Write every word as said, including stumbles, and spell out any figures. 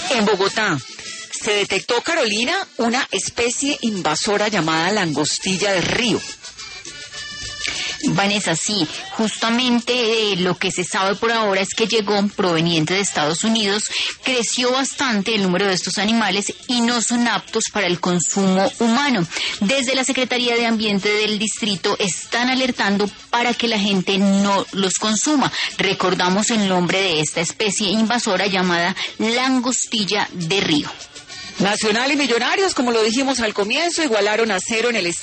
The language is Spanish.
En Bogotá se detectó, Carolina, una especie invasora llamada langostilla de río. Vanessa, sí, justamente eh, lo que se sabe por ahora es que llegó proveniente de Estados Unidos, creció bastante el número de estos animales y no son aptos para el consumo humano. Desde la Secretaría de Ambiente del distrito están alertando para que la gente no los consuma. Recordamos el nombre de esta especie invasora llamada langostilla de río. Nacional y Millonarios, como lo dijimos al comienzo, igualaron a cero en el